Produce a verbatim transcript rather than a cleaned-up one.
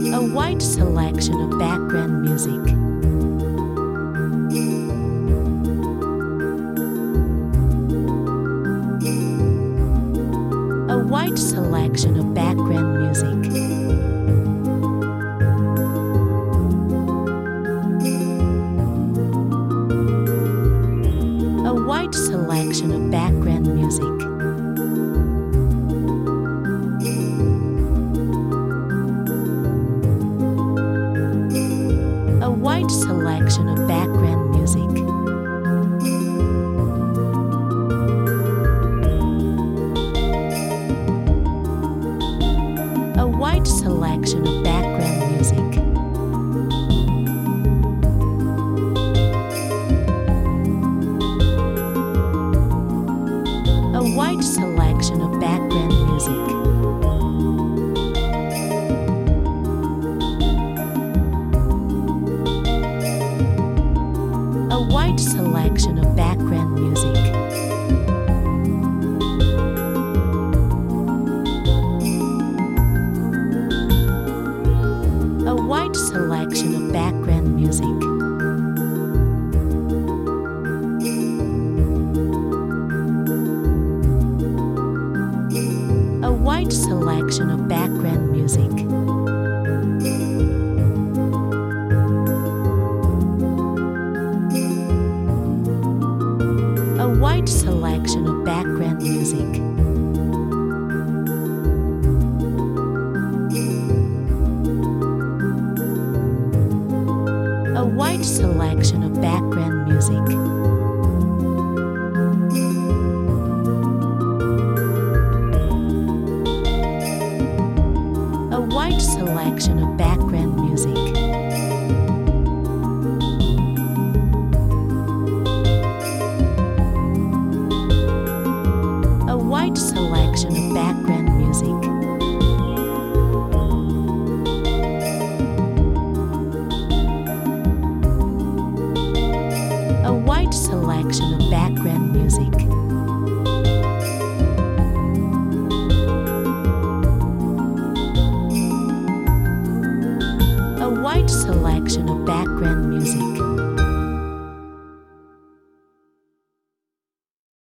A wide selection of background music. A wide selection of background music. A wide selection of background music. A wide selection of background music. A wide selection of background music. A wide selection of background music. A wide selection of background music. A wide selection of background music. A wide selection of background music. A wide selection of background music. A wide selection of background music. A wide selection of background music. A wide selection of background music. A wide selection of background music. A wide selection